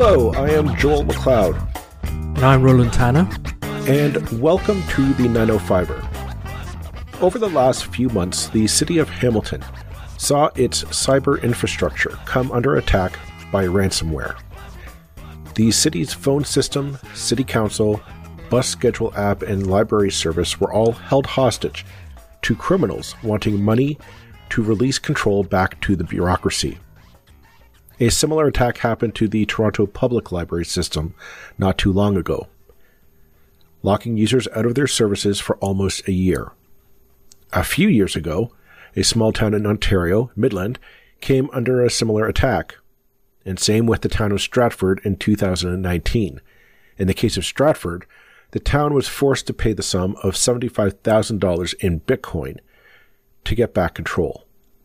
Hello, I am Joel McLeod. And I'm Roland Tanner. And welcome to the 905er. Over the last few months, the city of Hamilton saw its cyber infrastructure come under attack by ransomware. The city's phone system, city council, bus schedule app, and library service were all held hostage to criminals wanting money to release control back to the bureaucracy. A similar attack happened to the Toronto Public Library system not too long ago, locking users out of their services for almost a year. A few years ago, a small town in Ontario, Midland, came under a similar attack, and same with the town of Stratford in 2019. In the case of Stratford, the town was forced to pay the sum of $75,000 in Bitcoin to get back control.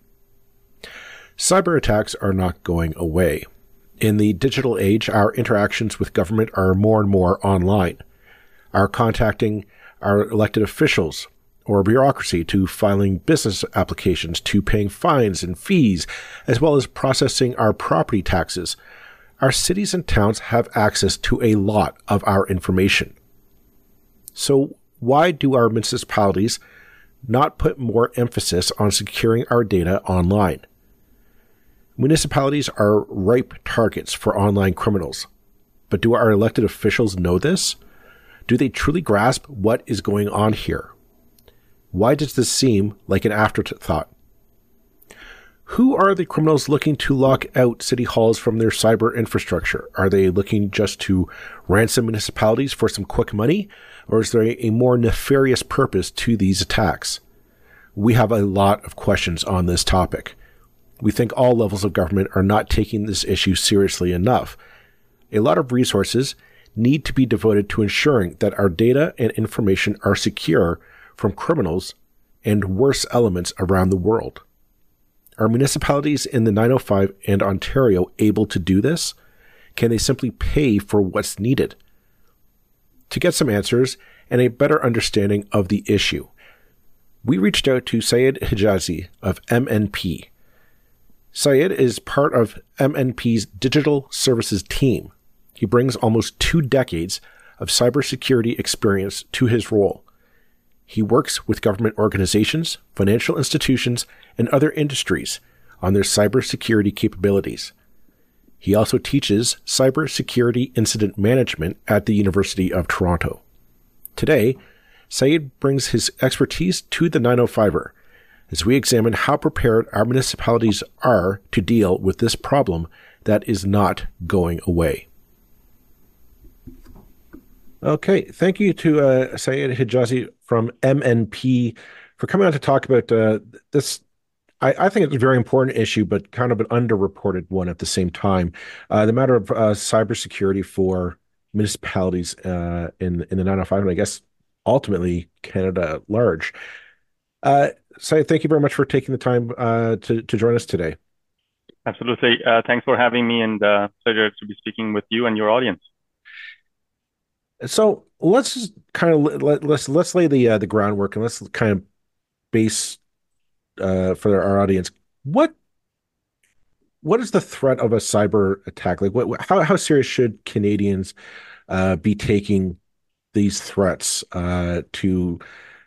Cyber attacks are not going away. In the digital age, our interactions with government are more and more online. Our contacting our elected officials or bureaucracy to filing business applications to paying fines and fees, as well as processing our property taxes. Our cities and towns have access to a lot of our information. So why do our municipalities not put more emphasis on securing our data online? Municipalities are ripe targets for online criminals. But do our elected officials know this? Do they truly grasp what is going on here? Why does this seem like an afterthought? Who are the criminals looking to lock out city halls from their cyber infrastructure? Are they looking just to ransom municipalities for some quick money? Or is there a more nefarious purpose to these attacks? We have a lot of questions on this topic. We think all levels of government are not taking this issue seriously enough. A lot of resources need to be devoted to ensuring that our data and information are secure from criminals and worse elements around the world. Are municipalities in the 905 and Ontario able to do this? Can they simply pay for what's needed? To get some answers and a better understanding of the issue, we reached out to Syed Hijazi of MNP. Syed is part of MNP's digital services team. He brings almost 2 decades of cybersecurity experience to his role. He works with government organizations, financial institutions, and other industries on their cybersecurity capabilities. He also teaches cybersecurity incident management at the University of Toronto. Today, Syed brings his expertise to the 905er as we examine how prepared our municipalities are to deal with this problem that is not going away. Okay, thank you to Syed Hijazi from MNP for coming on to talk about this. I think it's a very important issue, but kind of an underreported one at the same time. The matter of cybersecurity for municipalities in the 905, and I guess ultimately Canada at large. Syed, thank you very much for taking the time to join us today. Absolutely. Thanks for having me, and pleasure to be speaking with you and your audience. So let's just kind of let's lay the groundwork, and let's kind of base for our audience. What is the threat of a cyber attack? Like, how serious should Canadians be taking these threats to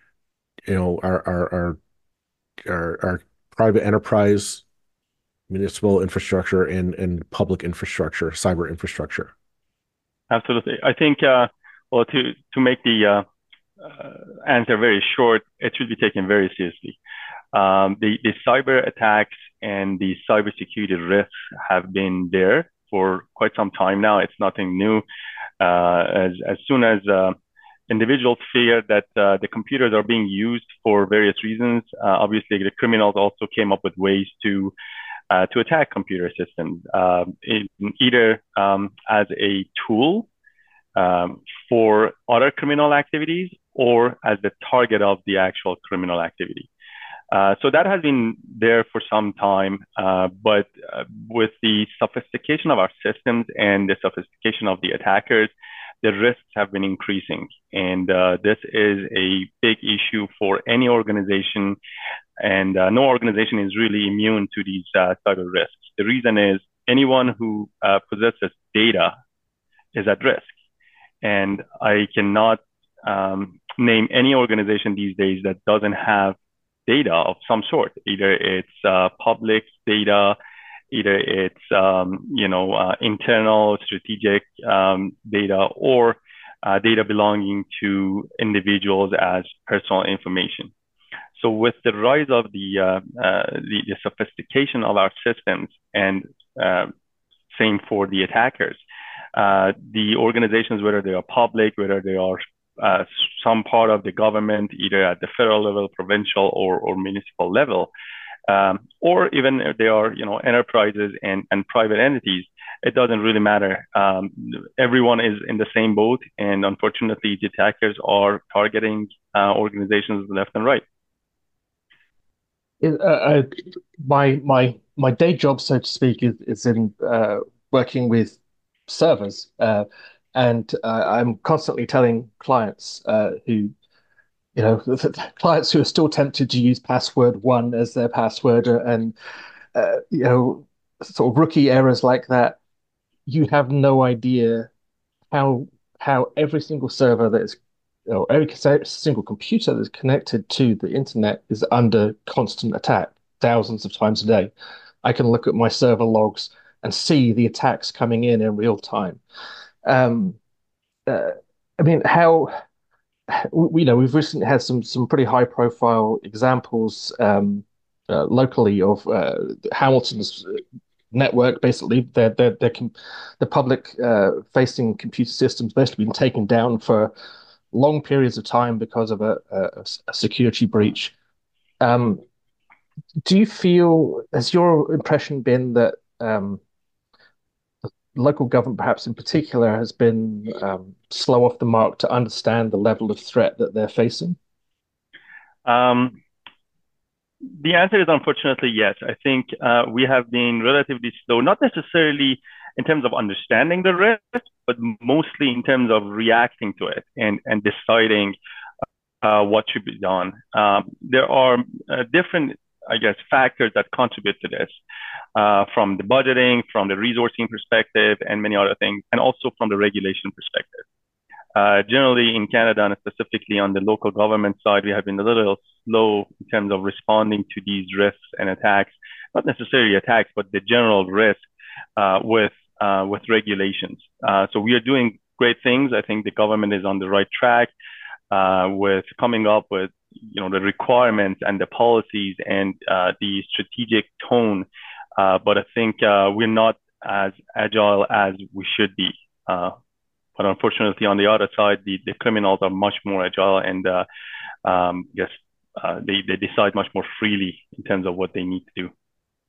our private enterprise, municipal infrastructure, and public infrastructure, cyber infrastructure? Absolutely. I think, to make the answer very short, it should be taken very seriously. The cyber attacks and the cybersecurity risks have been there for quite some time now. It's nothing new. As soon as individuals fear that the computers are being used for various reasons, obviously the criminals also came up with ways to attack computer systems, either as a tool for other criminal activities or as the target of the actual criminal activity. So that has been there for some time, but with the sophistication of our systems and the sophistication of the attackers, the risks have been increasing. And this is a big issue for any organization, and no organization is really immune to these cyber risks. The reason is anyone who possesses data is at risk. And I cannot name any organization these days that doesn't have data of some sort. Either it's public data, either it's internal strategic data, or data belonging to individuals as personal information. So with the rise of the sophistication of our systems, and same for the attackers, the organizations, whether they are public, whether they are some part of the government, either at the federal level, provincial, or municipal level, or even if they are enterprises and private entities, it doesn't really matter. Everyone is in the same boat, and unfortunately, the attackers are targeting organizations left and right. My day job, so to speak, is in working with servers, and I'm constantly telling clients clients who are still tempted to use password one as their password, and sort of rookie errors like that. You have no idea how every single server that is, every single computer that's connected to the internet is under constant attack, thousands of times a day. I can look at my server logs and see the attacks coming in real time. Um, I mean, we've recently had some pretty high profile examples locally of Hamilton's network. Basically, the public facing computer systems basically been taken down for long periods of time because of a security breach. Do you feel, has your impression been that local government, perhaps in particular, has been slow off the mark to understand the level of threat that they're facing? The answer is unfortunately yes. I think we have been relatively slow, not necessarily in terms of understanding the risk, but mostly in terms of reacting to it and deciding what should be done. There are different, I guess, factors that contribute to this, from the budgeting, from the resourcing perspective, and many other things, and also from the regulation perspective. Generally in Canada, and specifically on the local government side, we have been a little slow in terms of responding to these risks and attacks, not necessarily attacks, but the general risk with regulations. So we are doing great things. I think the government is on the right track with coming up with the requirements and the policies and the strategic tone. But I think we're not as agile as we should be. But unfortunately, on the other side, the criminals are much more agile, and they decide much more freely in terms of what they need to do.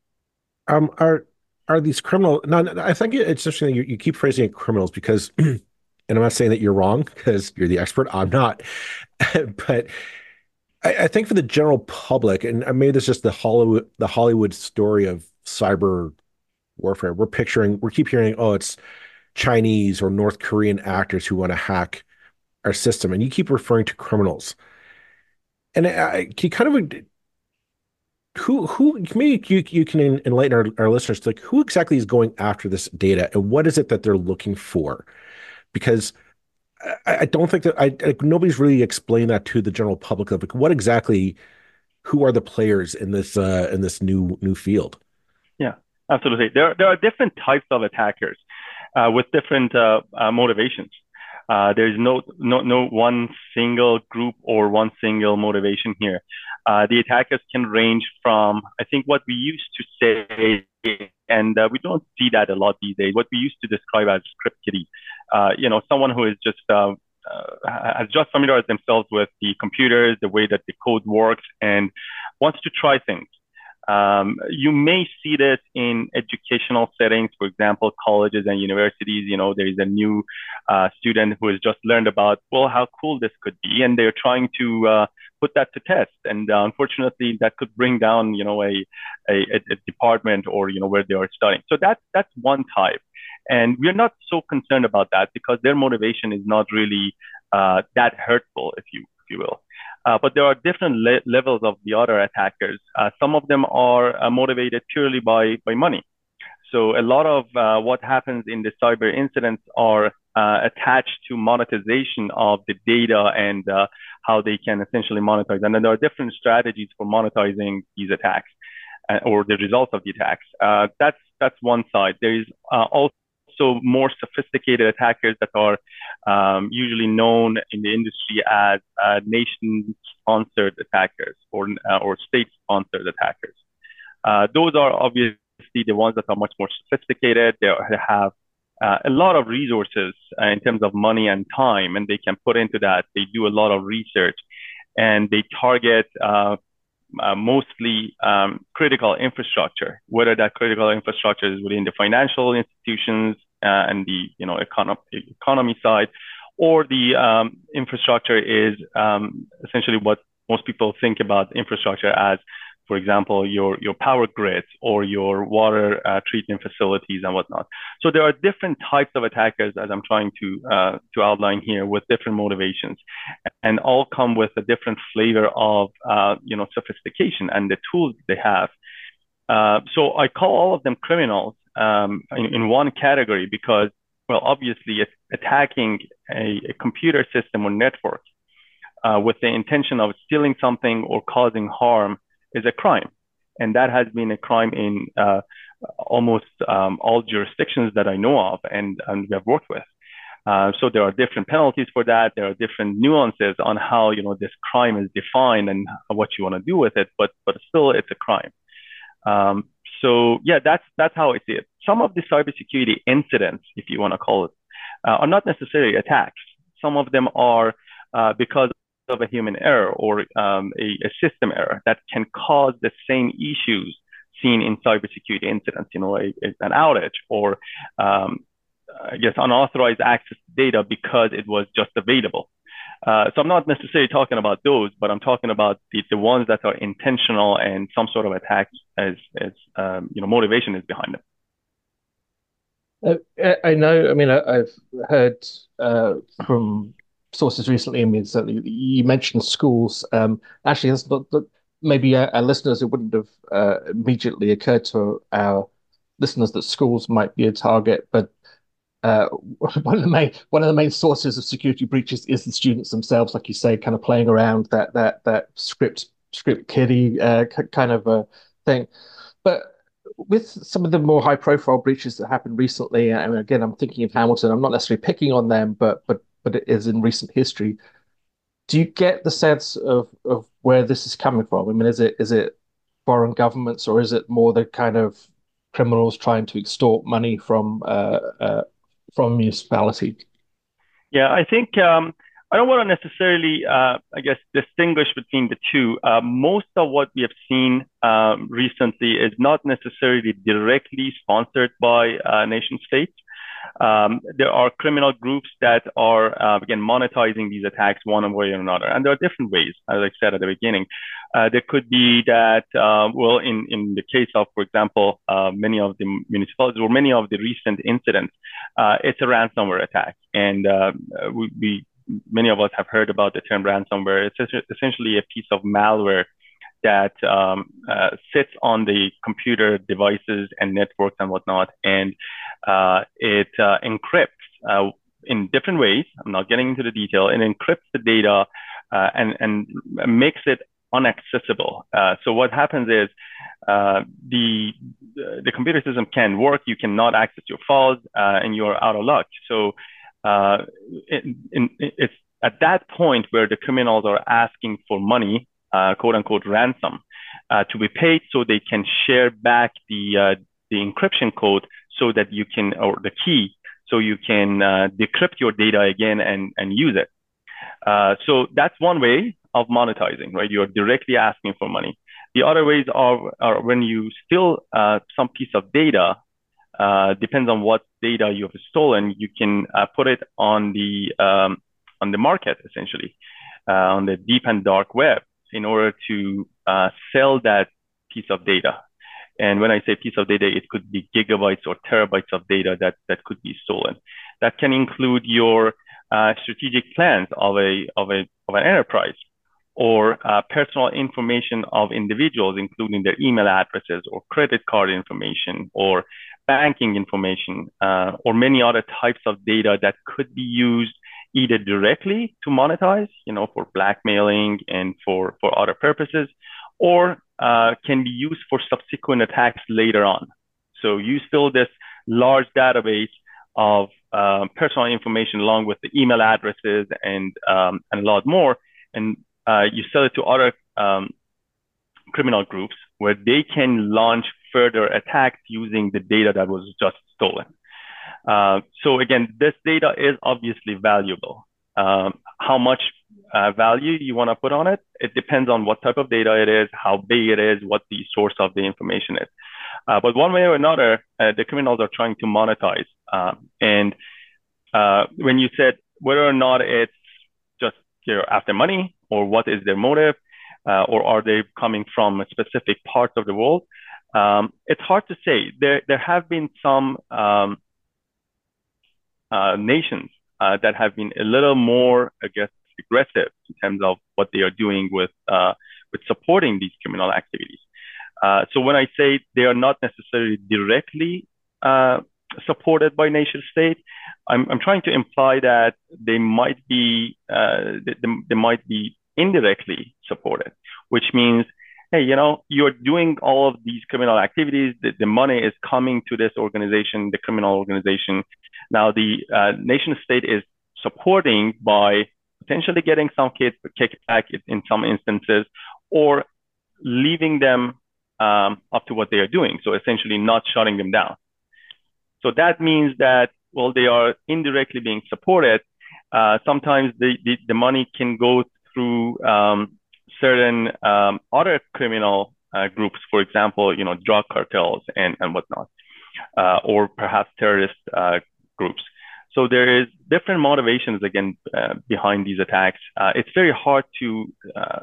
Are these criminal? No, I think it's interesting that you keep phrasing it criminals because, and I'm not saying that you're wrong because you're the expert. I'm not, but I think for the general public, and maybe this is just the Hollywood story of cyber warfare. We keep hearing, oh, it's Chinese or North Korean actors who want to hack our system, and you keep referring to criminals. And can you kind of who maybe you can enlighten our listeners, like who exactly is going after this data and what is it that they're looking for? Because I don't think that nobody's really explained that to the general public. Like what exactly, who are the players in this new field? Yeah, absolutely. There are different types of attackers with different motivations. There's no one single group or one single motivation here. The attackers can range from, I think, what we used to say, and we don't see that a lot these days, what we used to describe as script kiddie. Someone who is just has just familiarized themselves with the computers, the way that the code works, and wants to try things. You may see this in educational settings, for example, colleges and universities. There is a new student who has just learned about, well, how cool this could be, and they're trying to put that to test. And unfortunately, that could bring down, a department or where they are studying. So that's one type, and we're not so concerned about that because their motivation is not really that hurtful, if you will. But there are different levels of the other attackers. Some of them are motivated purely by money. So a lot of what happens in the cyber incidents are attached to monetization of the data and how they can essentially monetize. And then there are different strategies for monetizing these attacks or the results of the attacks. That's one side. There is also more sophisticated attackers that are usually known in the industry as nation-sponsored attackers or state-sponsored attackers. Those are obviously the ones that are much more sophisticated. They have a lot of resources in terms of money and time, and they can put into that. They do a lot of research, and they target mostly critical infrastructure, whether that critical infrastructure is within the financial institutions and the economy side, or the infrastructure is essentially what most people think about infrastructure as, for example, your power grids or your water treatment facilities and whatnot. So there are different types of attackers, as I'm trying to outline here, with different motivations, and all come with a different flavor of sophistication and the tools they have. So I call all of them criminals in one category because, well, obviously, attacking a computer system or network with the intention of stealing something or causing harm is a crime. And that has been a crime in almost all jurisdictions that I know of and we have worked with. So there are different penalties for that. There are different nuances on how this crime is defined and what you want to do with it, but still it's a crime. So yeah, that's how I see it. Some of the cybersecurity incidents, if you want to call it, are not necessarily attacks. Some of them are because of a human error or a system error that can cause the same issues seen in cybersecurity incidents, an outage or I guess unauthorized access to data because it was just available. So I'm not necessarily talking about those, but I'm talking about the ones that are intentional and some sort of attack as motivation is behind them. I know. I mean, I've heard from sources recently. I mean, certainly you mentioned schools. Actually, that's not maybe our listeners. It wouldn't have immediately occurred to our listeners that schools might be a target, but one of the main sources of security breaches is the students themselves, like you say, kind of playing around that script kiddie kind of a thing. But with some of the more high profile breaches that happened recently, and again, I'm thinking of Hamilton. I'm not necessarily picking on them, but it is in recent history. Do you get the sense of where this is coming from? I mean, is it foreign governments, or is it more the kind of criminals trying to extort money from municipality? Yeah, I think I don't want to necessarily, distinguish between the two. Most of what we have seen recently is not necessarily directly sponsored by nation states. There are criminal groups that are, again, monetizing these attacks one way or another. And there are different ways, as I said at the beginning. There could be that, in the case of, for example, many of the municipalities or many of the recent incidents, it's a ransomware attack. And many of us have heard about the term ransomware. It's essentially a piece of malware that sits on the computer devices and networks and whatnot, and it encrypts in different ways. I'm not getting into the detail. It encrypts the data and makes it inaccessible. So what happens is the computer system can work. You cannot access your files, and you're out of luck. So it's at that point where the criminals are asking for money, quote unquote ransom, to be paid so they can share back the encryption code so that you can, or the key, so you can decrypt your data again and use it. So that's one way of monetizing, right? You're directly asking for money. The other ways are when you steal some piece of data, depends on what data you have stolen, you can put it on the market, essentially, on the deep and dark web, in order to sell that piece of data. And when I say piece of data, it could be gigabytes or terabytes of data that could be stolen. That can include your strategic plans of an enterprise. or personal information of individuals, including their email addresses or credit card information or banking information, or many other types of data that could be used either directly to monetize, for blackmailing and for other purposes, or can be used for subsequent attacks later on. So you fill this large database of personal information along with the email addresses and a lot more, and you sell it to other criminal groups where they can launch further attacks using the data that was just stolen. So again, this data is obviously valuable. How much value you want to put on it, it depends on what type of data it is, how big it is, what the source of the information is. But one way or another, the criminals are trying to monetize. And when you said whether or not it's just after money, or what is their motive, or are they coming from a specific parts of the world, it's hard to say. There have been some nations that have been a little more, I guess, aggressive in terms of what they are doing with supporting these criminal activities. So when I say they are not necessarily directly supported by nation state, I'm trying to imply that they might be indirectly supported, which means, hey, you're doing all of these criminal activities. The money is coming to this organization, the criminal organization. Now the nation state is supporting by potentially getting some kickback in some instances, or leaving them up to what they are doing. So essentially not shutting them down. So that means that, well, they are indirectly being supported. Sometimes the money can go through certain other criminal groups, for example, drug cartels and whatnot, or perhaps terrorist groups. So there is different motivations again behind these attacks. It's very hard to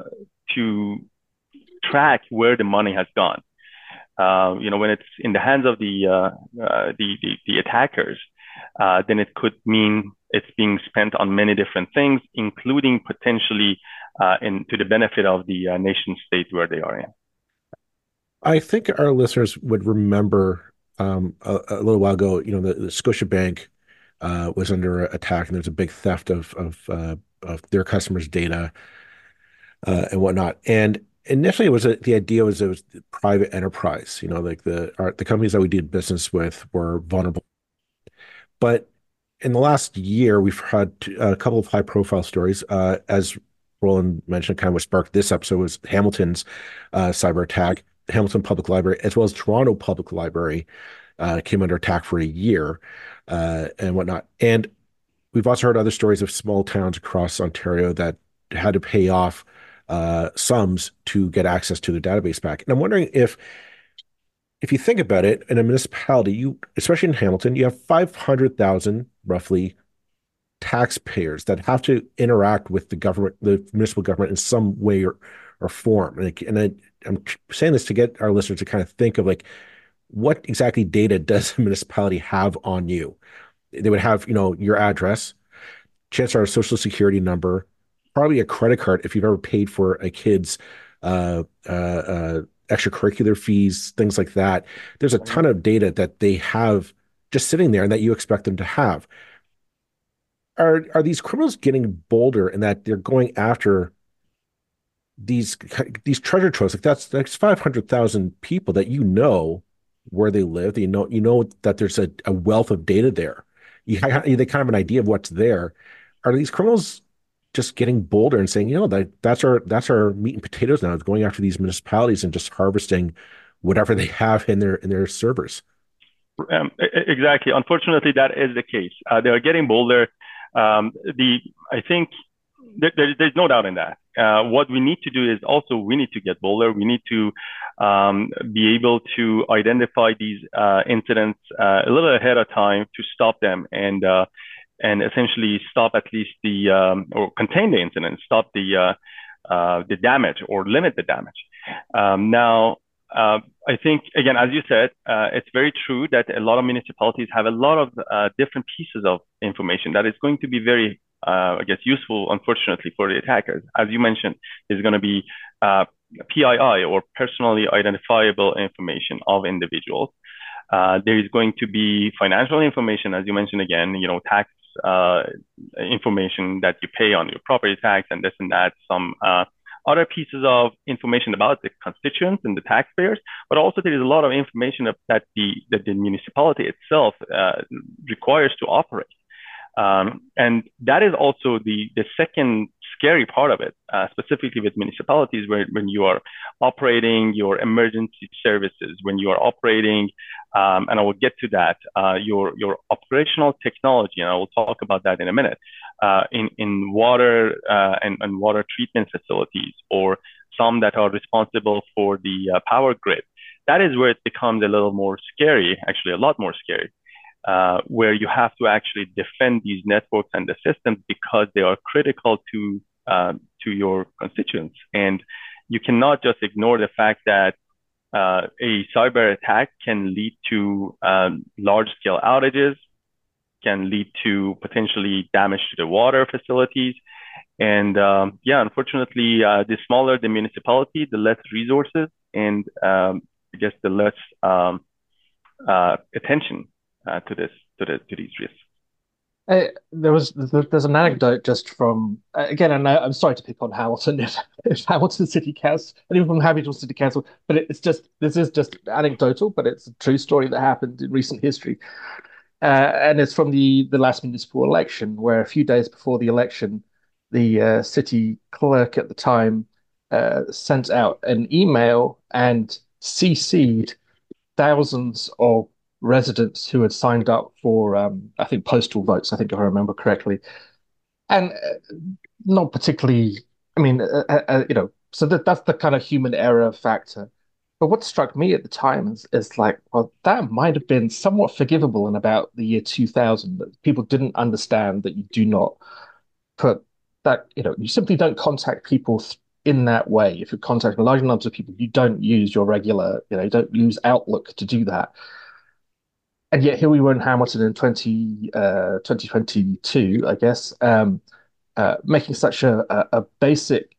track where the money has gone. When it's in the hands of the attackers, then it could mean it's being spent on many different things, including potentially to the benefit of the nation state where they are in. I think our listeners would remember a little while ago, the Scotiabank was under attack, and there was a big theft of their customers' data and whatnot. And initially, the idea was it was private enterprise. Like the companies that we did business with were vulnerable. But in the last year, we've had a couple of high-profile stories. As Roland mentioned, kind of what sparked this episode was Hamilton's cyber attack. Hamilton Public Library, as well as Toronto Public Library, came under attack for a year and whatnot. And we've also heard other stories of small towns across Ontario that had to pay off sums to get access to their database back. And I'm wondering if you think about it, in a municipality, especially in Hamilton, you have 500,000 roughly taxpayers that have to interact with the government, the municipal government, in some way or form. I'm saying this to get our listeners to kind of think of like, what exactly data does a municipality have on you? They would have, your address, chances are a social security number, probably a credit card if you've ever paid for a kid's extracurricular fees, things like that. There's a ton of data that they have just sitting there and that you expect them to have. Are these criminals getting bolder in that they're going after these treasure troves? Like that's 500,000 people that where they live. You know that there's a wealth of data there. They kind of have an idea of what's there. Are these criminals just getting bolder and saying, that's our meat and potatoes now, going after these municipalities and just harvesting whatever they have in their servers? Exactly. Unfortunately, that is the case. They are getting bolder. I think there's no doubt in that. What we need to do is also we need to get bolder. We need to be able to identify these incidents a little ahead of time to stop them and essentially stop at least or contain the incident, stop the damage or limit the damage. Now, I think, again, as you said, it's very true that a lot of municipalities have a lot of different pieces of information that is going to be very I guess, useful, unfortunately, for the attackers. As you mentioned, there's going to be PII, or personally identifiable information of individuals. There is going to be financial information, as you mentioned again, tax information that you pay on your property tax and this and that, some other pieces of information about the constituents and the taxpayers, but also there is a lot of information that the municipality itself requires to operate. And that is also the second scary part of it, specifically with municipalities, where when you are operating your emergency services, when you are operating, and I will get to that, your operational technology, and I will talk about that in a minute, in water and water treatment facilities, or some that are responsible for the power grid. That is where it becomes a little more scary, actually a lot more scary. Where you have to actually defend these networks and the systems because they are critical to your constituents. And you cannot just ignore the fact that a cyber attack can lead to large-scale outages, can lead to potentially damage to the water facilities. And unfortunately, the smaller the municipality, the less resources and I guess the less attention to these risks. There's an anecdote just from again, and I'm sorry to pick on Hamilton, if Hamilton City Council, and even from Hamilton City Council, but this is just anecdotal, but it's a true story that happened in recent history, and it's from the last municipal election, where a few days before the election, the city clerk at the time sent out an email and CC'd thousands of residents who had signed up for, I think, postal votes, I think, if I remember correctly. And not particularly, I mean, so that's the kind of human error factor. But what struck me at the time is like, well, that might have been somewhat forgivable in about the year 2000, that people didn't understand that you do not put that, you simply don't contact people in that way. If you're contacting large numbers of people, you don't use your regular, you don't use Outlook to do that. And yet here we were in Hamilton in 2022, I guess, making such a basic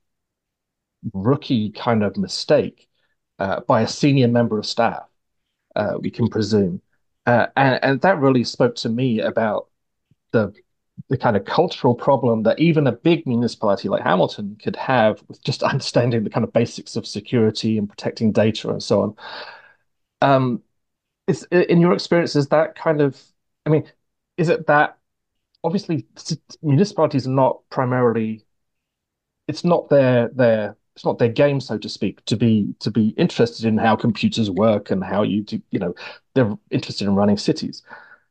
rookie kind of mistake by a senior member of staff, we can presume. And that really spoke to me about the kind of cultural problem that even a big municipality like Hamilton could have with just understanding the kind of basics of security and protecting data and so on. In your experience, is that kind of, I mean, is it that obviously municipalities are not primarily, it's not it's not their game, so to speak, to be interested in how computers work and how you do, they're interested in running cities.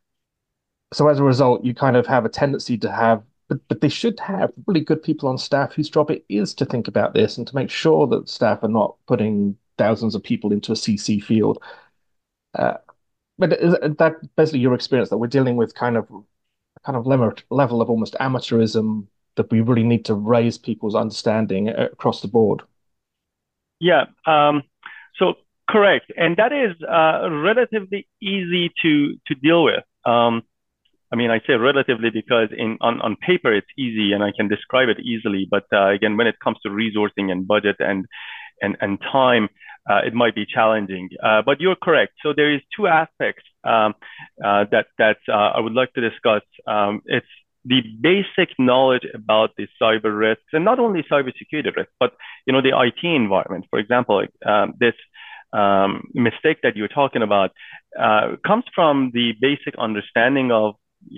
So as a result, you kind of have a tendency to have, but they should have really good people on staff whose job it is to think about this and to make sure that staff are not putting thousands of people into a CC field. But is that basically your experience, that we're dealing with kind of level of almost amateurism, that we really need to raise people's understanding across the board? Yeah, so correct. And that is relatively easy to deal with. I mean, I say relatively because on paper it's easy and I can describe it easily. But again, when it comes to resourcing and budget and time, it might be challenging. But you're correct. So there is two aspects that I would like to discuss. It's the basic knowledge about the cyber risks, and not only cybersecurity risks, but the IT environment. For example, this mistake that you're talking about comes from the basic understanding of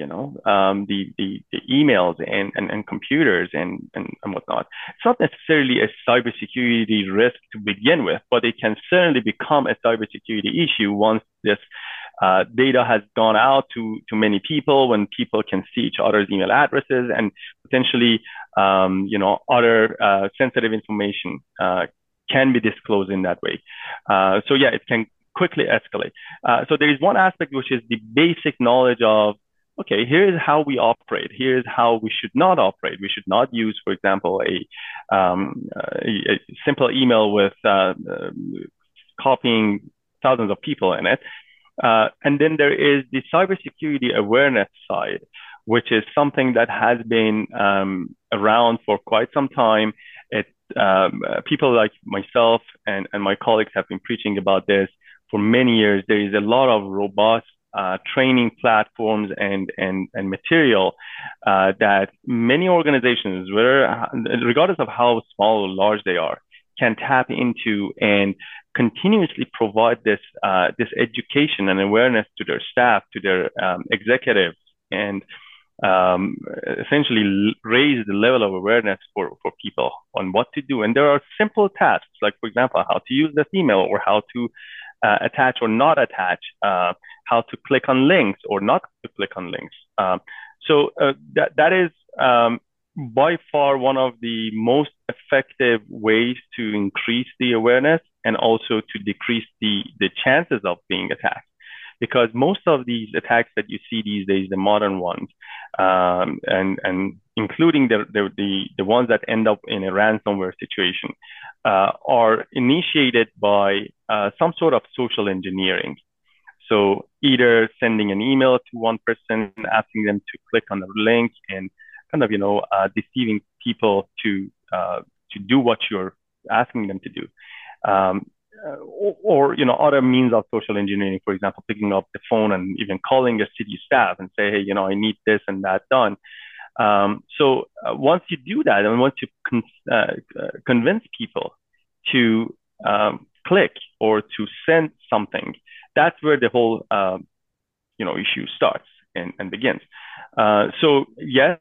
the emails and computers and whatnot. It's not necessarily a cybersecurity risk to begin with, but it can certainly become a cybersecurity issue once this data has gone out to many people, when people can see each other's email addresses and potentially other sensitive information can be disclosed in that way. So yeah, it can quickly escalate. So there is one aspect which is the basic knowledge of, okay, here's how we operate. Here's how we should not operate. We should not use, for example, a simple email with copying thousands of people in it. And then there is the cybersecurity awareness side, which is something that has been around for quite some time. People like myself and my colleagues have been preaching about this for many years. There is a lot of robust training platforms and material that many organizations, regardless of how small or large they are, can tap into and continuously provide this education and awareness to their staff, to their executives, and essentially raise the level of awareness for people on what to do. And there are simple tasks, like, for example, how to use this email, or how to attach or not attach, how to click on links or not to click on links. So that is by far one of the most effective ways to increase the awareness and also to decrease the chances of being attacked. Because most of these attacks that you see these days, the modern ones, and including the ones that end up in a ransomware situation, are initiated by some sort of social engineering. So either sending an email to one person, asking them to click on the link, and kind of deceiving people to do what you're asking them to do. Or other means of social engineering, for example, picking up the phone and even calling a city staff and say, hey, I need this and that done. So once you do that, and once you convince people to click or to send something, that's where the whole issue starts and begins. So yes,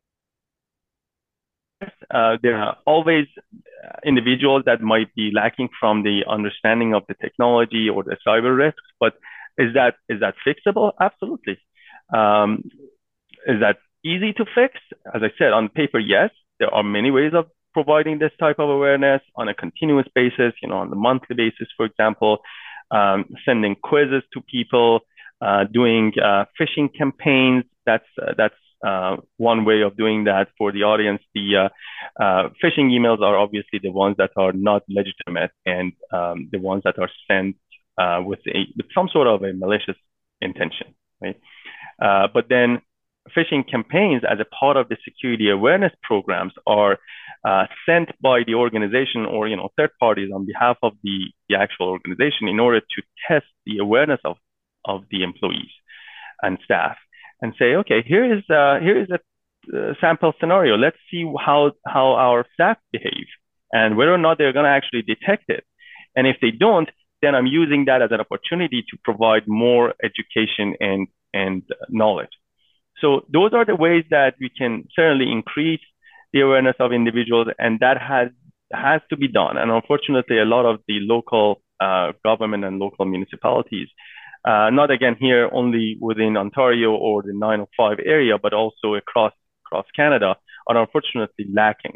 there are always individuals that might be lacking from the understanding of the technology or the cyber risks, but is that fixable? Absolutely. Is that easy to fix? As I said, on paper, yes. There are many ways of providing this type of awareness on a continuous basis, on the monthly basis, for example, sending quizzes to people, doing phishing campaigns. That's one way of doing that for the audience. The phishing emails are obviously the ones that are not legitimate, and the ones that are sent with some sort of a malicious intention, right? But then phishing campaigns, as a part of the security awareness programs, are sent by the organization or third parties on behalf of the actual organization in order to test the awareness of the employees and staff, and say, okay, here is a sample scenario. Let's see how our staff behave and whether or not they're going to actually detect it. And if they don't, then I'm using that as an opportunity to provide more education and knowledge. So those are the ways that we can certainly increase the awareness of individuals, and that has to be done. And unfortunately, a lot of the local government and local municipalities, not again here only within Ontario or the 905 area, but also across Canada, are unfortunately lacking.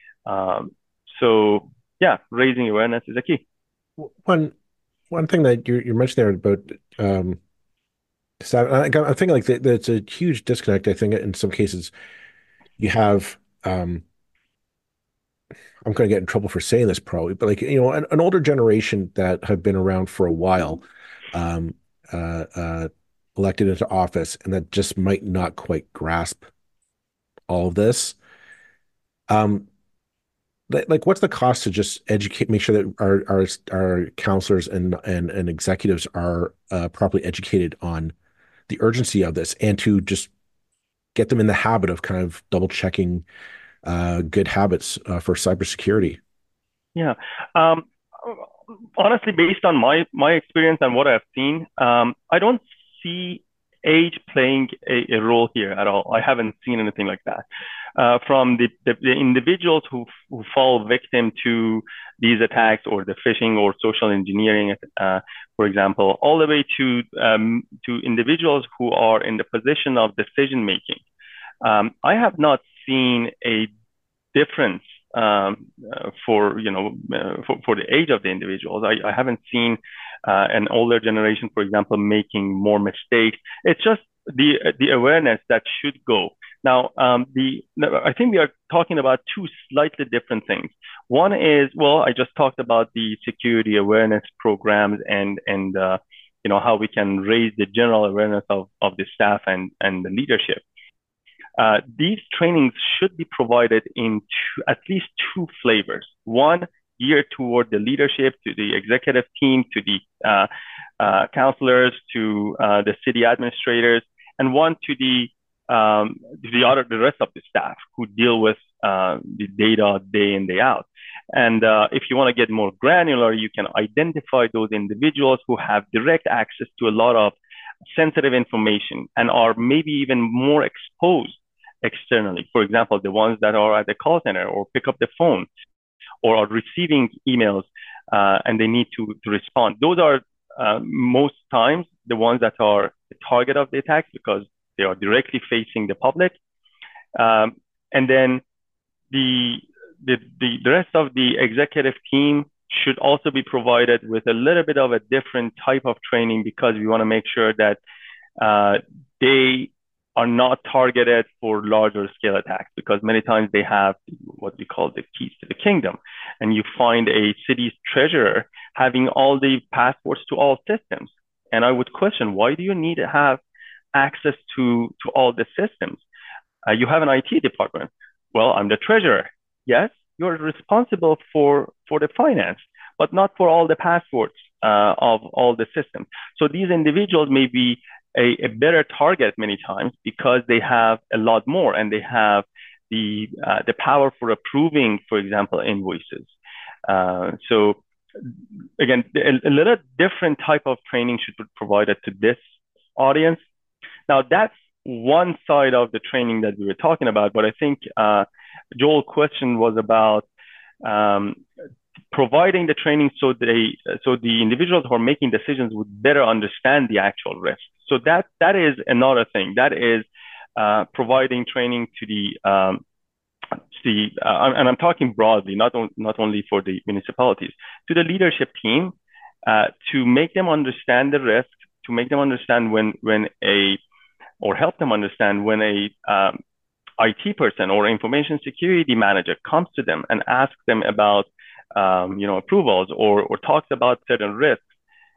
So yeah, raising awareness is a key. One thing that you mentioned there about I think like that's a huge disconnect. I think in some cases you have I'm going to get in trouble for saying this probably, but like an older generation that have been around for a while, elected into office, and that just might not quite grasp all of this. Like what's the cost to just educate, make sure that our counselors and executives are properly educated on the urgency of this, and to just get them in the habit of kind of double checking good habits for cybersecurity? Yeah. Honestly, based on my experience and what I've seen, I don't see age playing a role here at all. I haven't seen anything like that. From the individuals who fall victim to these attacks or the phishing or social engineering, for example, all the way to individuals who are in the position of decision making. I have not seen a difference for the age of the individuals. I haven't seen an older generation, for example, making more mistakes. It's just the awareness that should go. Now, I think we are talking about two slightly different things. One is, well, I just talked about the security awareness programs and how we can raise the general awareness of the staff and the leadership. These trainings should be provided in at least two flavors. One geared toward the leadership, to the executive team, to the counselors, to the city administrators, and one to the rest of the staff who deal with the data day in, day out. And if you want to get more granular, you can identify those individuals who have direct access to a lot of sensitive information and are maybe even more exposed externally. For example, the ones that are at the call center or pick up the phone or are receiving emails and they need to respond. Those are most times the ones that are the target of the attacks because they are directly facing the public. And then the rest of the executive team should also be provided with a little bit of a different type of training because we want to make sure that they are not targeted for larger scale attacks because many times they have what we call the keys to the kingdom. And you find a city's treasurer having all the passwords to all systems. And I would question, why do you need to have access to all the systems? You have an IT department. Well, I'm the treasurer. Yes, you're responsible for the finance, but not for all the passwords of all the systems. So these individuals may be a better target many times because they have a lot more and they have the power for approving, for example, invoices. So again, a little different type of training should be provided to this audience. Now, that's one side of the training that we were talking about, but I think Joel's question was about providing the training so the individuals who are making decisions would better understand the actual risk. So that is another thing. That is providing training to and I'm talking broadly, not only for the municipalities, to the leadership team to make them understand the risk, to make them understand or help them understand when a IT person or information security manager comes to them and asks them about approvals or talks about certain risks.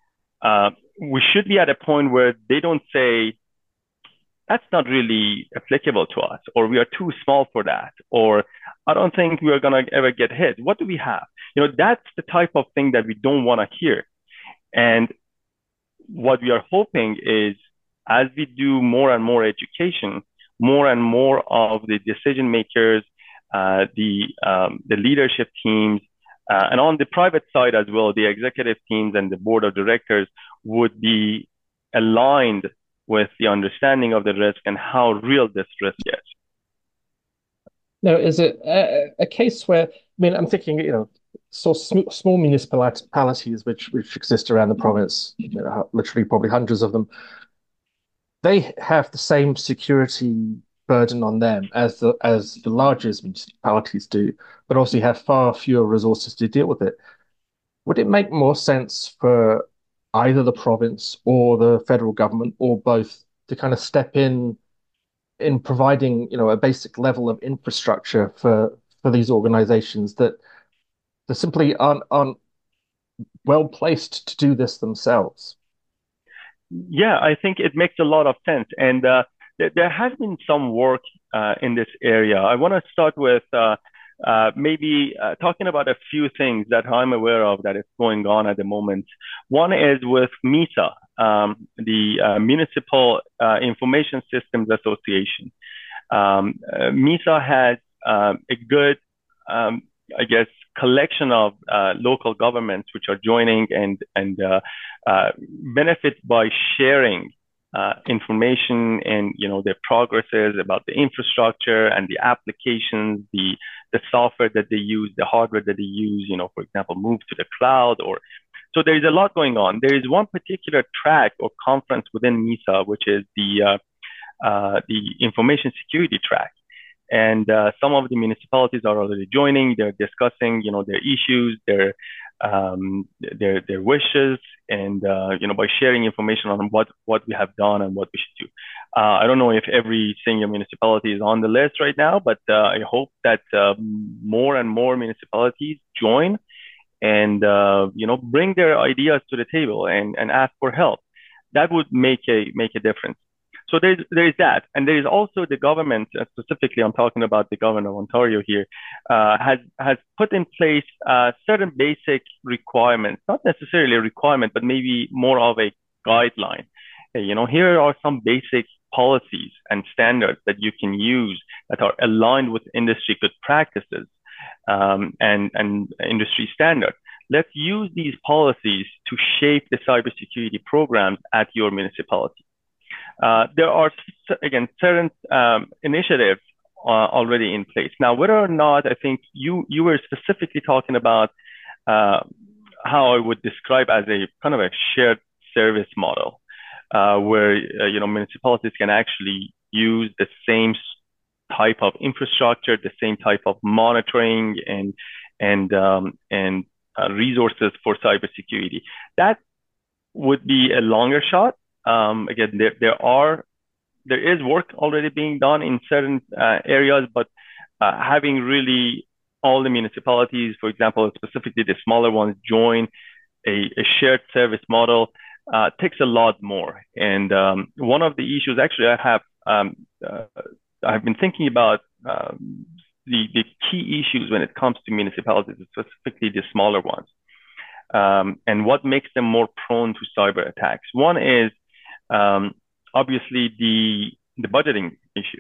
We should be at a point where they don't say, that's not really applicable to us, or we are too small for that, or I don't think we're going to ever get hit. What do we have? That's the type of thing that we don't want to hear. And what we are hoping is, as we do more and more education, more and more of the decision makers, the leadership teams, and on the private side as well, the executive teams and the board of directors would be aligned with the understanding of the risk and how real this risk is. Now, is it a case where, I'm thinking, so small municipalities which exist around the province, literally probably hundreds of them, they have the same security burden on them as the largest municipalities do, but also have far fewer resources to deal with it. Would it make more sense for either the province or the federal government or both to kind of step in providing, a basic level of infrastructure for these organizations that simply aren't well placed to do this themselves? Yeah, I think it makes a lot of sense. And there has been some work in this area. I want to start with maybe talking about a few things that I'm aware of that is going on at the moment. One is with MISA, the Municipal Information Systems Association. MISA has a good, collection of local governments which are joining and benefit by sharing information and their progresses about the infrastructure and the applications, the software that they use, the hardware that they use, for example, move to the cloud. So there is a lot going on. There is one particular track or conference within MISA, which is the information security track. And some of the municipalities are already joining. They're discussing, their issues, their wishes, and by sharing information on what we have done and what we should do. I don't know if every single municipality is on the list right now, but I hope that more and more municipalities join and bring their ideas to the table and ask for help. That would make a difference. So there is that, and there is also the government. Specifically, I'm talking about the government of Ontario here. Has put in place certain basic requirements, not necessarily a requirement, but maybe more of a guideline. Here are some basic policies and standards that you can use that are aligned with industry good practices, and industry standards. Let's use these policies to shape the cybersecurity programs at your municipality. There are, again, certain initiatives already in place. Now, whether or not, I think you were specifically talking about how I would describe as a kind of a shared service model, where municipalities can actually use the same type of infrastructure, the same type of monitoring and resources for cybersecurity. That would be a longer shot. Again, there is work already being done in certain areas, but having really all the municipalities, for example, specifically the smaller ones, join a shared service model takes a lot more. And one of the issues, actually, I've been thinking about the key issues when it comes to municipalities, specifically the smaller ones, and what makes them more prone to cyber attacks. One is obviously the budgeting issue.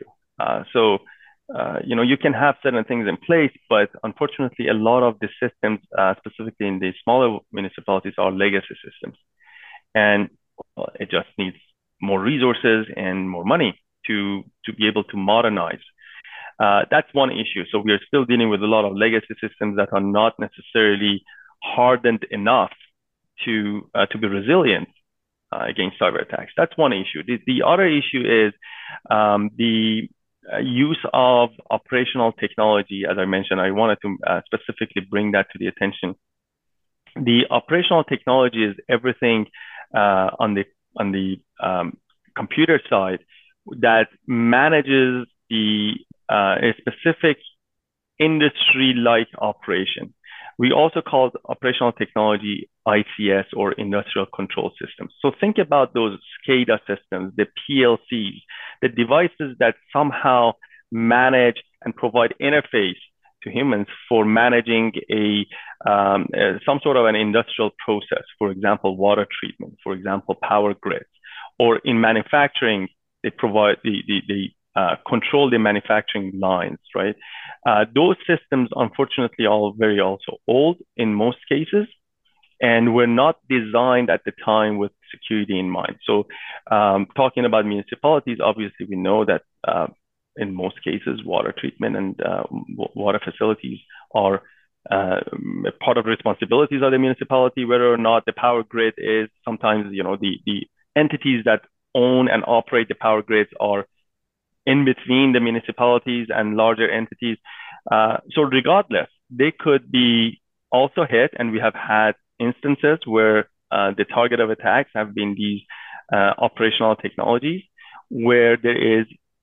You can have certain things in place, but unfortunately, a lot of the systems, specifically in the smaller municipalities, are legacy systems, and it just needs more resources and more money to be able to modernize. That's one issue. So we are still dealing with a lot of legacy systems that are not necessarily hardened enough to be resilient against cyber attacks. That's one issue. The other issue is the use of operational technology. As I mentioned, I wanted to specifically bring that to the attention. The operational technology is everything on the computer side that manages a specific industry-like operation. We also call operational technology ICS, or industrial control systems. So think about those SCADA systems, the PLCs, the devices that somehow manage and provide interface to humans for managing some sort of an industrial process, for example, water treatment, for example, power grids, or in manufacturing, they provide the control the manufacturing lines, right? Those systems, unfortunately, are very also old in most cases, and were not designed at the time with security in mind. So talking about municipalities, obviously, we know that in most cases, water treatment and water facilities are part of the responsibilities of the municipality. Whether or not the power grid is, sometimes the entities that own and operate the power grids are in between the municipalities and larger entities. So regardless, they could be also hit, and we have had instances where the target of attacks have been these operational technologies, where there is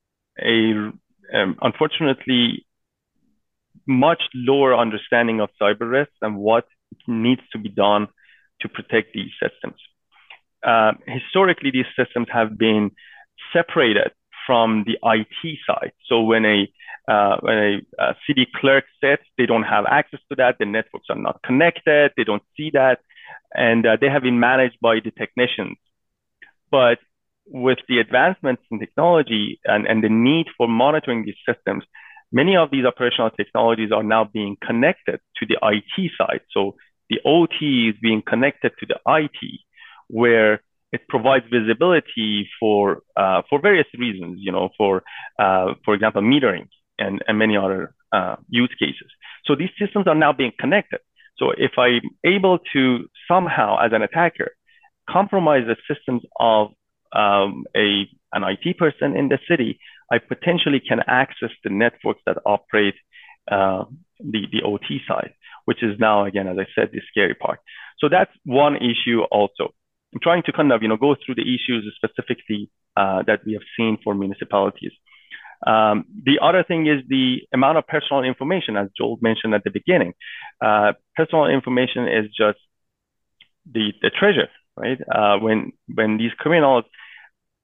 unfortunately much lower understanding of cyber risks and what needs to be done to protect these systems. Historically, these systems have been separated from the IT side. So when a city clerk sits, they don't have access to that. The networks are not connected. They don't see that. And they have been managed by the technicians. But with the advancements in technology and the need for monitoring these systems, many of these operational technologies are now being connected to the IT side. So the OT is being connected to the IT, where it provides visibility for various reasons, for example, metering and many other use cases. So these systems are now being connected. So if I'm able to somehow, as an attacker, compromise the systems of an IT person in the city, I potentially can access the networks that operate the OT side, which is now, again, as I said, the scary part. So that's one issue also. I'm trying to kind of, go through the issues specifically that we have seen for municipalities. The other thing is the amount of personal information, as Joel mentioned at the beginning. Personal information is just the treasure, right? When these criminals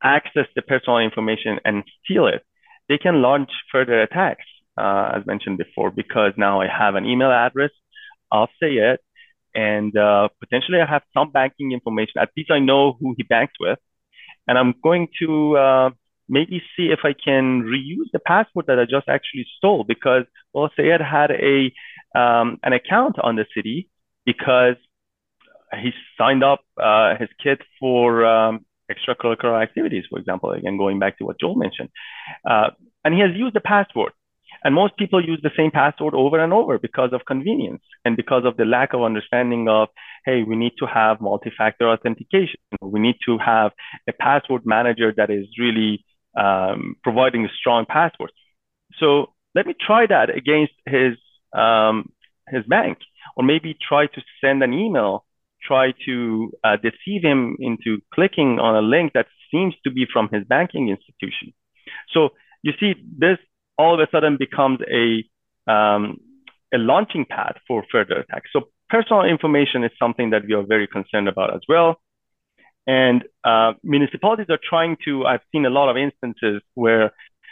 access the personal information and steal it, they can launch further attacks, as mentioned before, because now I have an email address of Sayed, and potentially I have some banking information. At least I know who he banks with, and I'm going to maybe see if I can reuse the password that I just actually stole, because well, Sayed had a an account on the city because he signed up his kid for extracurricular activities, for example, again, going back to what Joel mentioned. And he has used the password. And most people use the same password over and over because of convenience and because of the lack of understanding of, hey, we need to have multi-factor authentication. We need to have a password manager that is really providing a strong password. So let me try that against his bank, or maybe try to send an email, try to deceive him into clicking on a link that seems to be from his banking institution. So you see, this all of a sudden becomes a launching pad for further attacks. So personal information is something that we are very concerned about as well. And municipalities are trying to, I've seen a lot of instances where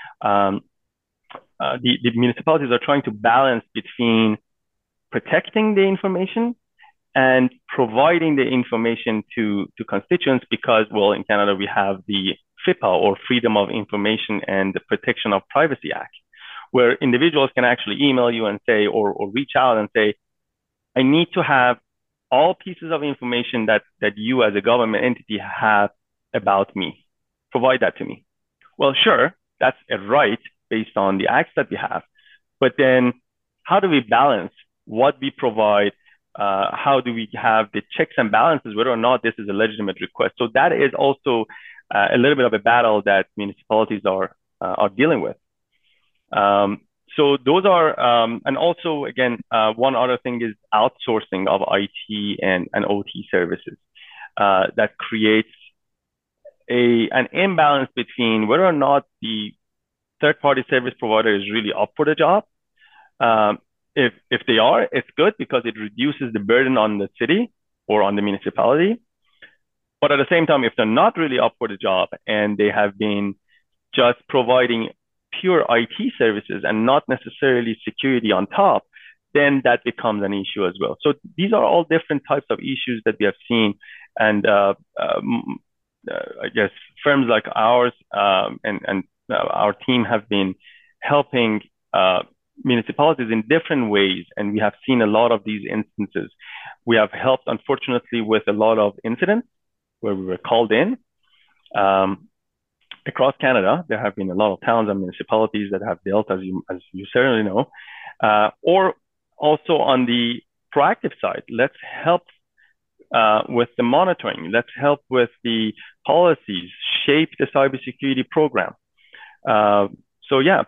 the municipalities are trying to balance between protecting the information and providing the information to constituents, because, well, in Canada, we have the FIPA, or Freedom of Information and the Protection of Privacy Act, where individuals can actually email you and say, or reach out and say, I need to have all pieces of information that you as a government entity have about me. Provide that to me. Well, sure, that's a right based on the acts that we have. But then how do we balance what we provide? How do we have the checks and balances, whether or not this is a legitimate request? So that is also a little bit of a battle that municipalities are dealing with. So those are, and also, again, one other thing is outsourcing of IT and OT services that creates an imbalance between whether or not the third-party service provider is really up for the job. If they are, it's good because it reduces the burden on the city or on the municipality. But at the same time, if they're not really up for the job and they have been just providing pure IT services and not necessarily security on top, then that becomes an issue as well. So these are all different types of issues that we have seen. And I guess firms like ours and our team have been helping municipalities in different ways. And we have seen a lot of these instances. We have helped, unfortunately, with a lot of incidents where we were called in. Across Canada, there have been a lot of towns and municipalities that have dealt, as you certainly know, or also on the proactive side. Let's help with the monitoring. Let's help with the policies, shape the cybersecurity program. So yeah.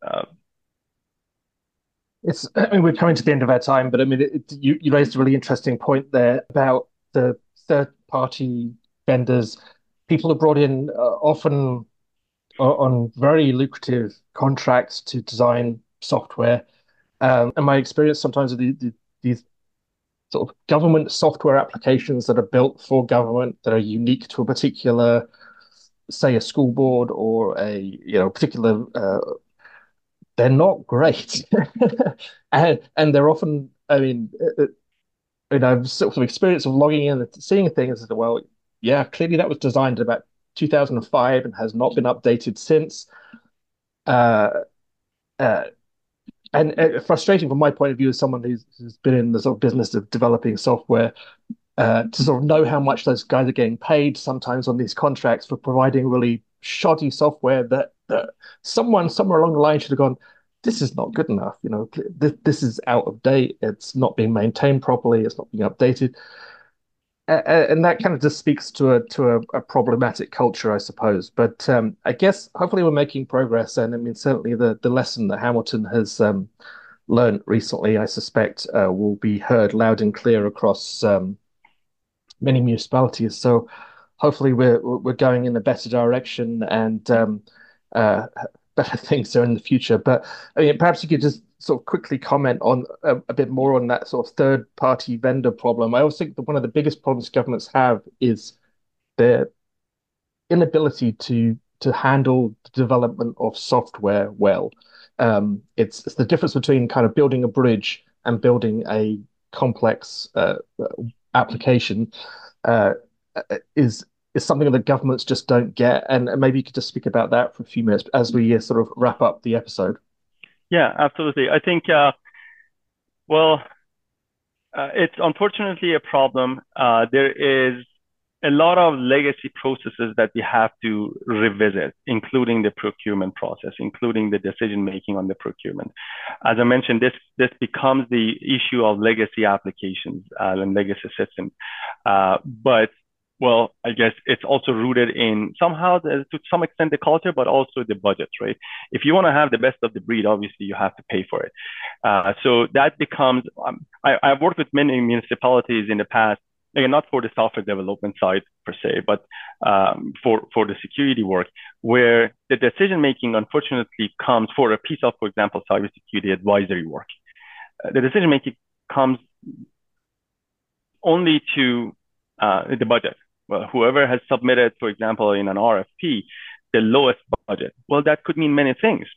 I mean, we're coming to the end of our time, but I mean, you raised a really interesting point there about the third-party vendors. People are brought in often on very lucrative contracts to design software. And my experience sometimes with these sort of government software applications that are built for government, that are unique to a particular, say, a school board or a particular, they're not great, and they're often, I mean, I've sort of experience of logging in and seeing things that, well, yeah, clearly that was designed about 2005 and has not been updated since. And frustrating from my point of view as someone who's been in the sort of business of developing software, to sort of know how much those guys are getting paid sometimes on these contracts for providing really shoddy software that someone somewhere along the line should have gone, this is not good enough. This is out of date. It's not being maintained properly. It's not being updated. And that kind of just speaks to a problematic culture, I suppose. But I guess hopefully we're making progress. And I mean, certainly the lesson that Hamilton has learned recently, I suspect, will be heard loud and clear across many municipalities. So hopefully we're going in a better direction and better things are in the future. But I mean, perhaps you could just sort of quickly comment on a bit more on that sort of third-party vendor problem. I always think that one of the biggest problems governments have is inability to handle the development of software well. It's the difference between kind of building a bridge and building a complex application uh, is something that governments just don't get. And maybe you could just speak about that for a few minutes as we sort of wrap up the episode. Yeah, absolutely. I think, well, it's unfortunately a problem. There is a lot of legacy processes that we have to revisit, including the procurement process, including the decision making on the procurement. As I mentioned, this becomes the issue of legacy applications and legacy systems. But well, I guess it's also rooted in somehow, to some extent, the culture, but also the budgets, right? If you want to have the best of the breed, obviously you have to pay for it. So that becomes, I've worked with many municipalities in the past, again, not for the software development side per se, but for the security work, where the decision making unfortunately comes for a piece of, for example, cybersecurity advisory work. The decision making comes only to the budget. Well, whoever has submitted, for example, in an RFP, the lowest budget. Well, that could mean many things.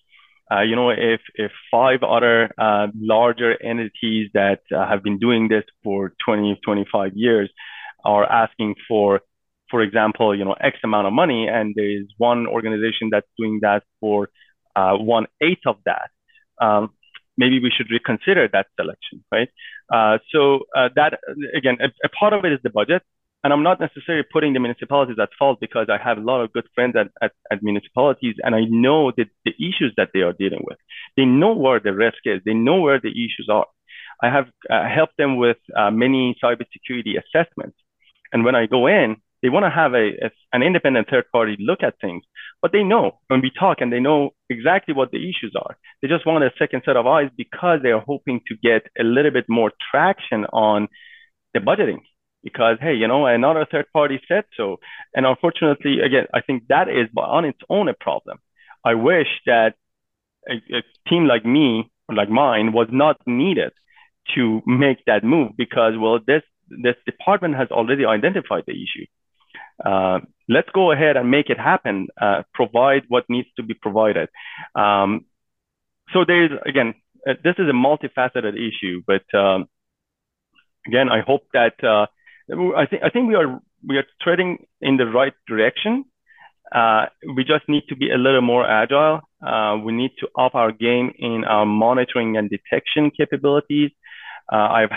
If five other larger entities that have been doing this for 20, 25 years are asking for example, X amount of money, and there is one organization that's doing that for 1/8 of that, maybe we should reconsider that selection, right? So that, again, a part of it is the budget. And I'm not necessarily putting the municipalities at fault, because I have a lot of good friends at municipalities, and I know that the issues that they are dealing with. They know where the risk is. They know where the issues are. I have helped them with many cybersecurity assessments. And when I go in, they want to have an independent third party look at things, but they know when we talk, and they know exactly what the issues are. They just want a second set of eyes, because they are hoping to get a little bit more traction on the budgeting, because, hey, another third party said so. And unfortunately, again, I think that is on its own a problem. I wish that a team like me or like mine was not needed to make that move, because, well, this department has already identified the issue. Let's go ahead and make it happen, provide what needs to be provided. So there's, again, this is a multifaceted issue, but again, I hope that I think we are treading in the right direction. We just need to be a little more agile. We need to up our game in our monitoring and detection capabilities. I've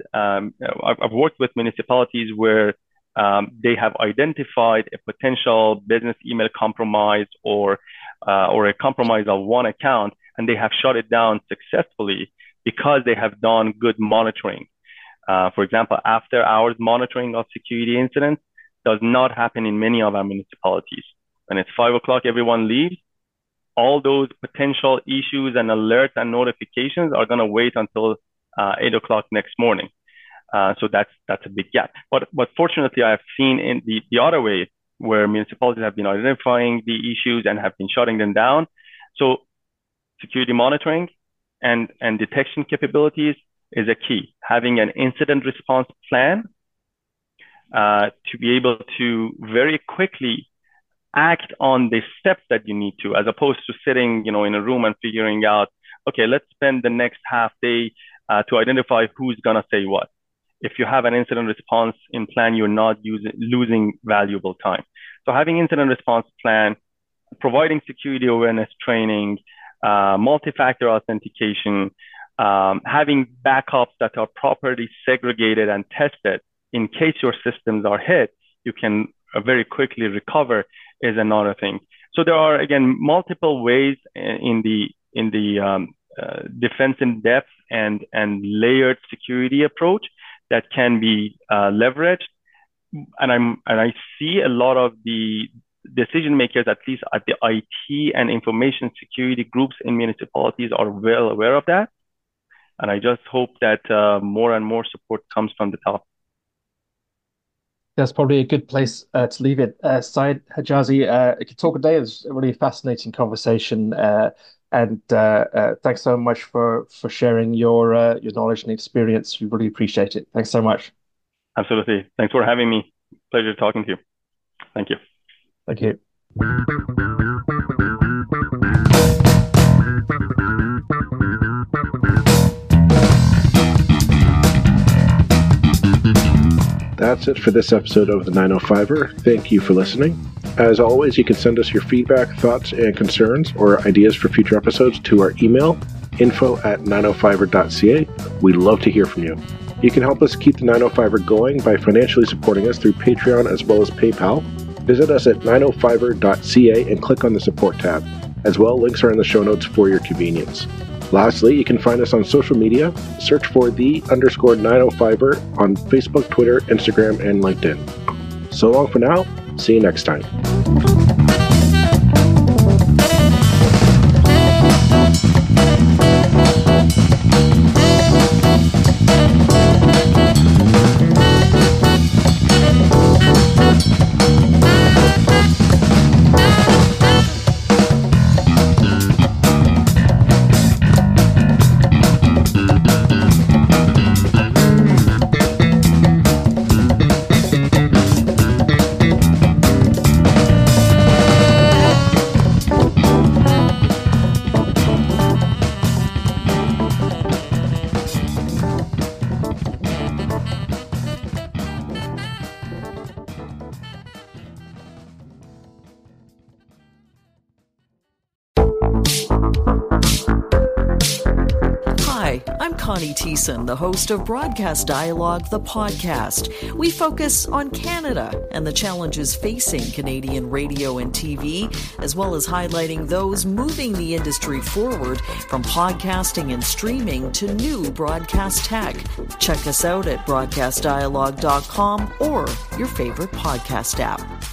worked with municipalities where they have identified a potential business email compromise or a compromise of one account, and they have shut it down successfully because they have done good monitoring. For example, after hours monitoring of security incidents does not happen in many of our municipalities. When it's 5 o'clock, everyone leaves. All those potential issues and alerts and notifications are going to wait until 8 o'clock next morning. So that's a big gap. But fortunately, I have seen in the other way, where municipalities have been identifying the issues and have been shutting them down. So security monitoring and detection capabilities is a key. Having an incident response plan to be able to very quickly act on the steps that you need to, as opposed to sitting, in a room and figuring out, okay, let's spend the next half day to identify who's gonna say what. If you have an incident response in plan, you're not losing valuable time. So having incident response plan, providing security awareness training, multi-factor authentication, having backups that are properly segregated and tested in case your systems are hit, you can very quickly recover, is another thing. So there are, again, multiple ways in the defense in depth and layered security approach that can be leveraged. And I see a lot of the decision makers, at least at the IT and information security groups in municipalities, are well aware of that. And I just hope that more and more support comes from the top. That's probably a good place to leave it. Syed Hijazi, I could talk a day. It was a really fascinating conversation. And thanks so much for sharing your knowledge and experience. We really appreciate it. Thanks so much. Absolutely. Thanks for having me. Pleasure talking to you. Thank you. Thank you. That's it for this episode of the 905er. Thank you for listening. As always, you can send us your feedback, thoughts, and concerns or ideas for future episodes to our email, info@905er.ca. We'd love to hear from you. You can help us keep the 905er going by financially supporting us through Patreon as well as PayPal. Visit us at 905er.ca and click on the support tab. As well, links are in the show notes for your convenience. Lastly, you can find us on social media. Search for _905er on Facebook, Twitter, Instagram, and LinkedIn. So long for now. See you next time. Connie Thiessen, the host of Broadcast Dialogue, the podcast. We focus on Canada and the challenges facing Canadian radio and TV, as well as highlighting those moving the industry forward from podcasting and streaming to new broadcast tech. Check us out at broadcastdialogue.com or your favorite podcast app.